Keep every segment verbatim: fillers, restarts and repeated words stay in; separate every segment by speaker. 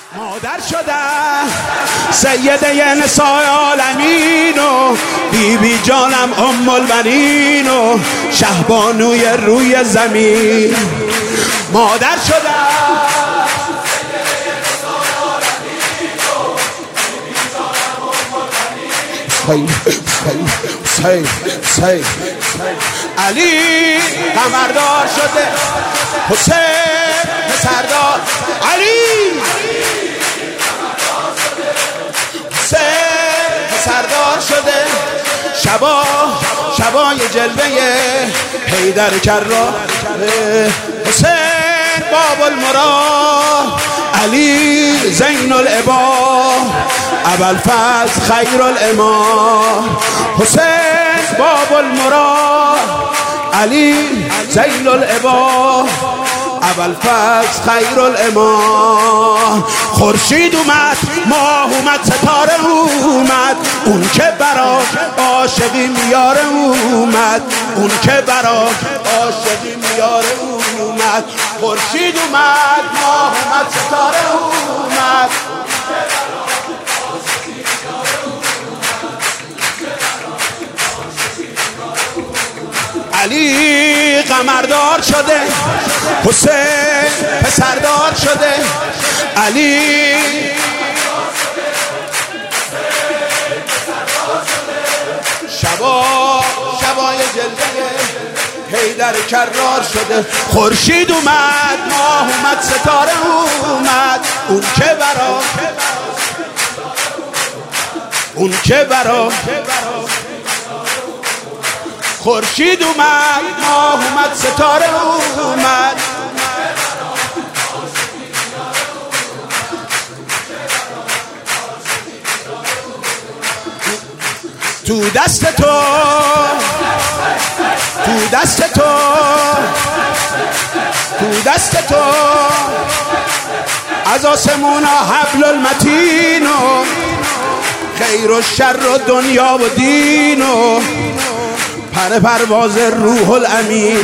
Speaker 1: مادر شدم سیده نساء عالمین و بی بی جانم ام البنین و شهبانوی روی زمین. مادر شدم سی سی علی قمردار شده، حسین پسردار، علی حسین پسردار شده. شبا شبای جلوه حیدر کرار، حسین باب المراد، علی زین العباد، ابوالفضل خیر الامام. حسین باب المراد، علی زین العباد، ابوالفضل خیر الامام. خورشید اومد، ماه اومد، ستاره اومد، اون که برا عاشقی میاره اومد، اون که برا عاشقی میاره اومد. خورشید اومد، ماه اومد، ستاره اومد، علی قمردار شده، حسین پسردار شده. علی شبا شبای جلوه حیدر کرار شده. خورشید اومد، ماه اومد، ستاره اومد، اون که برا اون که برا خورشید اومد، ماه اومد، ستاره اومد. تو دست تو تو دست تو تو دست تو از آسمون حبل المتین و خیر و شر و دنیا و دین و پر پرواز روح الامین.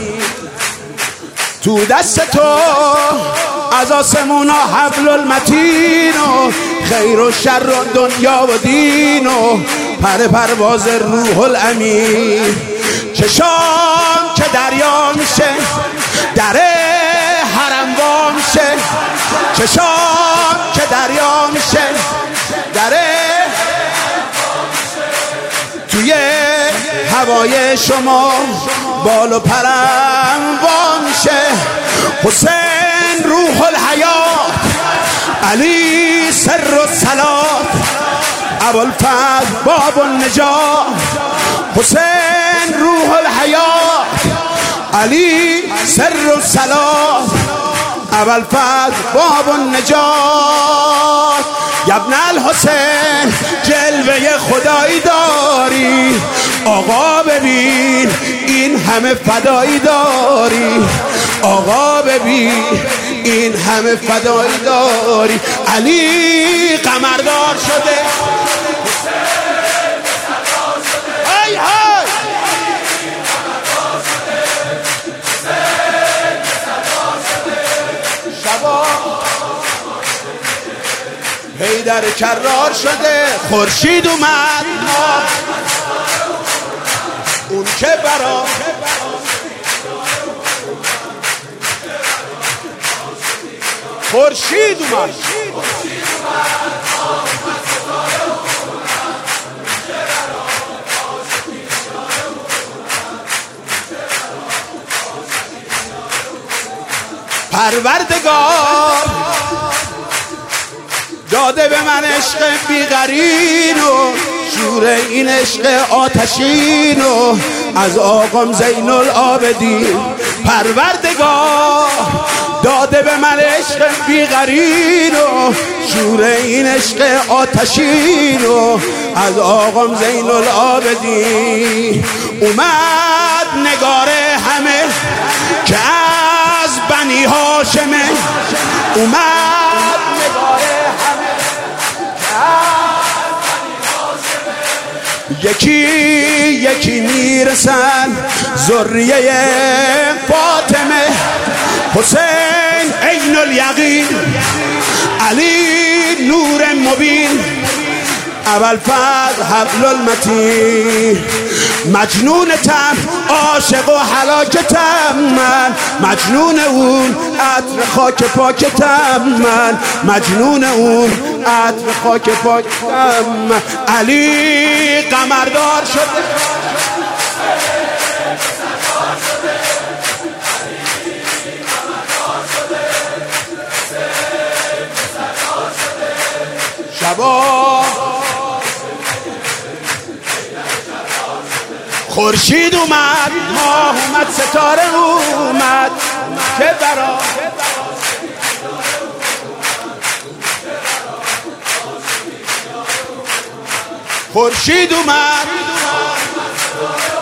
Speaker 1: تو دست تو از آسمون حبل المتین و خیر و شر و دنیا و دین و پر پرواز روح الامین. چشام که دریا میشه، در حرم وا میشه، چشام که دریا میشه، در توی هوای شما بال و پرم وا میشه. حسین روح الحیات، علی سر الصلات، ابوالفضل باب النجات. حسین روح الحیات، علی سر الصلات، ابوالفضل باب النجات. یا ابن الحسین جلوه خدایی داری، آقا ببین این همه فدایی داری، آقا ببین این همه فدایی داری. علی قمردار شده، های های شبا حیدر کرار شده. خورشید اومد، اون که برا خورشید اومد، پروردگار داده به من عشق بیقرین و شور این عشق آتشین و از آقام زین العابدین. پروردگار داده به من عشق بیقرین و شور این عشق آتشین و از آقام زین العابدین. اومد نگار همه که از بنی هاشمه، اومد نگار همه که از بنی هاشمه. یکی یکی میرسن ذریه فاطمه. حسین عین الیقین، علی المبین ابوالفضل حبل المتین. مجنونتم عاشق و هلاکتم من، مجنون اون عطر خاک پاکتم من، مجنون اون عطر خاک پاکتم من. علی قمردار شده شبا خورشید اومد، ماه اومد، ستاره اومد که برا خورشید اومد